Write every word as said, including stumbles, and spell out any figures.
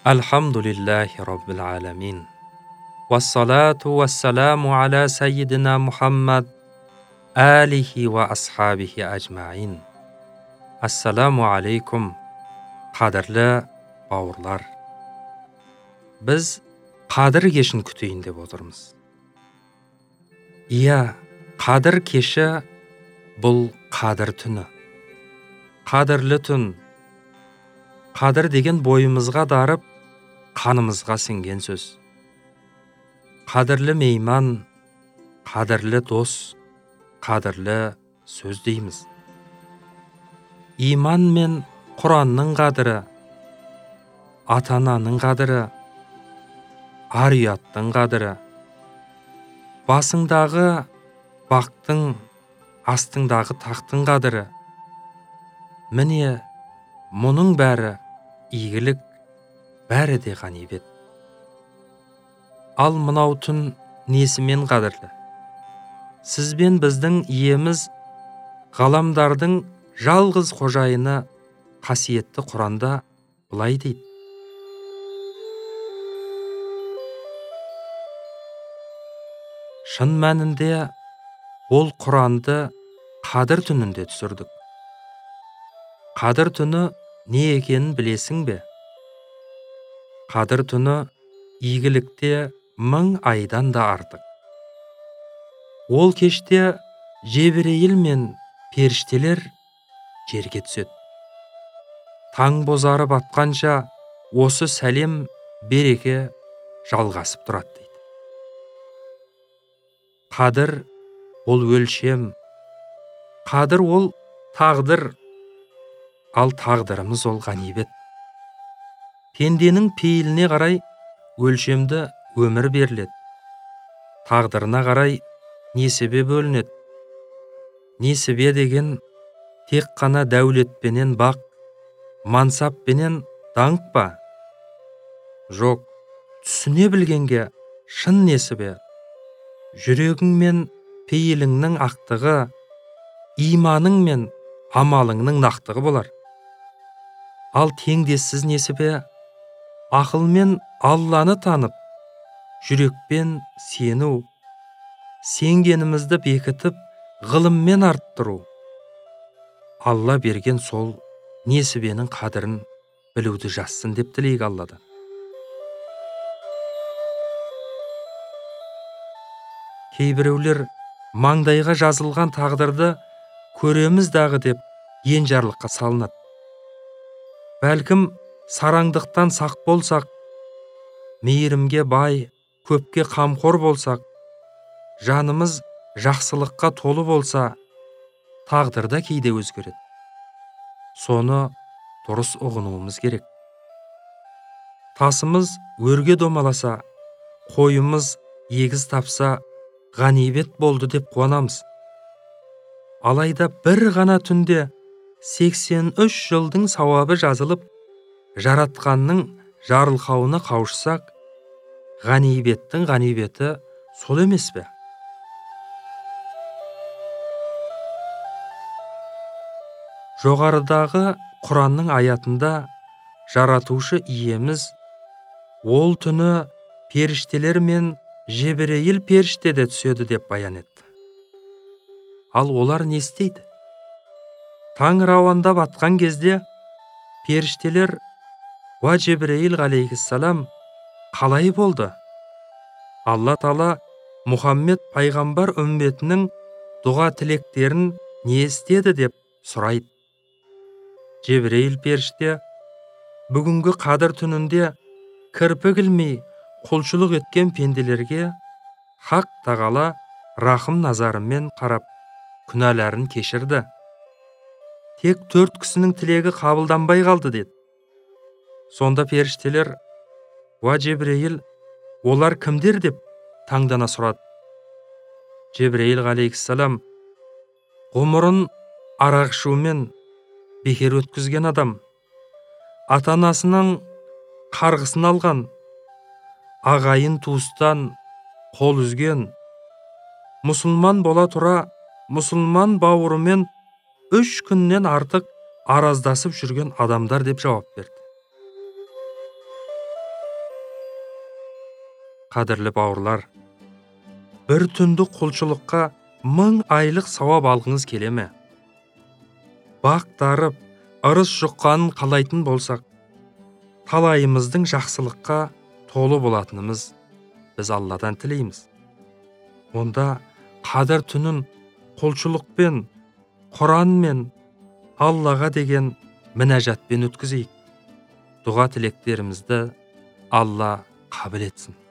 Alhamdulillahi Rabbil alamin. Vassalatu vassalamu ala sayyidina Muhammad alihi va ashabihi ajmain. Assalamu alaikum, qadırlı bауырлар. Biz Qadыр кешін күтейін деп отырмыз. Иә, Qadыр кеші бұл Qadыр түні. Qadırlı түн. Qadыр деген бойымызға дарып, қанымызға сіңген сөз. Қадірлі мейман, қадірлі дос, қадірлі сөз дейміз. Иман мен Құранның қадірі, ата-ананың қадірі, ар-ұяттың қадірі, басыңдағы бақтың, астыңдағы тақтың қадірі. Міне, мұның бәрі игілік, бәрі де ғанибет. Ал мынау түн несімен қадірлі? Сіз бен біздің иеміз ғаламдардың жалғыз қожайыны қасиетті Құранда былай дейді. Шын мәнінде ол Құранды Қадір түнінде түсірдік. Қадір түні не екенін білесің бе? Қадір түні игілікте мың айдан да артық. Ол кеште Жебірейіл мен періштелер жерге түседі. Таң бозарып атқанша осы сәлем береке жалғасып тұрады дейді. Қадір ол өлшем, қадір ол тағдыр, ал тағдырымыз ол ғанибет. Пенденің пейіліне қарай өлшемді өмір беріледі. Тағдырына қарай несібе бөлінеді. Несібе деген тек қана дәулетпенен бақ, мансаппенен даңқ па? Жоқ, түсіне білгенге шын несібе. Жүрегің мен пейіліңнің ақтығы, иманың мен амалыңның нақтығы болар. Ал теңдессіз несібе, ақылмен Алланы танып, жүрекпен сену, сенгенімізді бекітіп, ғылыммен арттыру. Алла берген сол несібенің қадірін білуді жазсын деп тілейік Алладан. Кейбіреулер маңдайға жазылған тағдырды көреміз дағы деп енжарлыққа салынады. Бәлкім сараңдықтан сақ болсақ, мейірімге бай, көпке қамқор болсақ, жанымыз жақсылыққа толы болса, тағдырда кейде өзгереді. Соны дұрыс ұғынуымыз керек. Тасымыз өрге домаласа, қойымыз егіз тапса, ғанибет болды деп қуанамыз. Алайда бір ғана түнде сексен үш жылдың сауабы жазылып, жаратқанның жарылқауына қауышсақ, ғанибеттің ғанибеті сол емес пе? Жоғарыдағы Құранның аятында жаратушы иеміз ол түні періштелер мен Жебірейіл періште де түседі деп баян етті. Ал олар не істейді? Таң рауандап атқан кезде періштелер ва Жебірейіл ғалейхиссалам қалай болды? Алла Тағала Мұхаммед пайғамбар үмметінің дұға тілектерін не істеді деп сұрайды. Жебірейіл періште бүгінгі Қадір түнінде кірпік ілмей құлшылық еткен пенделерге Хақ Тағала рахым назарымен қарап күнәларын кешірді. Тек төрт кісінің тілегі қабылданбай қалды деді. Сонда періштелер ва Жебірейіл олар кімдер деп таңдана сұрады. Жебірейіл ғалейхиссалам ғұмырын арақ ішумен бекер өткізген адам, ата-анасының қарғысын алған, ағайын туыстан қол үзген, мұсылман бола тұра мұсылман бауырымен үш күннен артық араздасып жүрген адамдар деп жауап берді. Қадірлі бауырлар, бір түндік құлшылыққа мың айлық сауап алғыңыз келе ме? Бақтарып, ырыс жұққанын қалайтын болсақ, талайымыздың жақсылыққа толы болатынымыз біз Алладан тілейміз. Онда қадір түнін құлшылықпен, Құранмен, Аллаға деген мінәжатпен өткізейік. Дұға тілектерімізді Алла қабыл етсін.